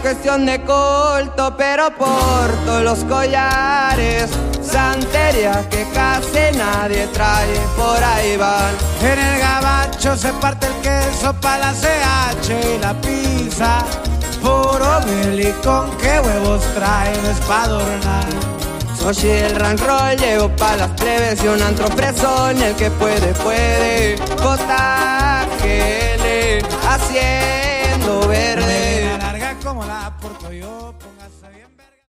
cuestión de culto, pero porto los collares, santería que casi nadie trae, por ahí van. En el gabacho se parte el queso pa' la CH y la pizza, puro milicón, ¿qué huevos traen? Es pa' adornar. Soy el rank roll, llego pa' las plebes y un antro fresón, el que puede, puede, JGL, haciendo verde. Larga como la porto yo, póngase bien verde.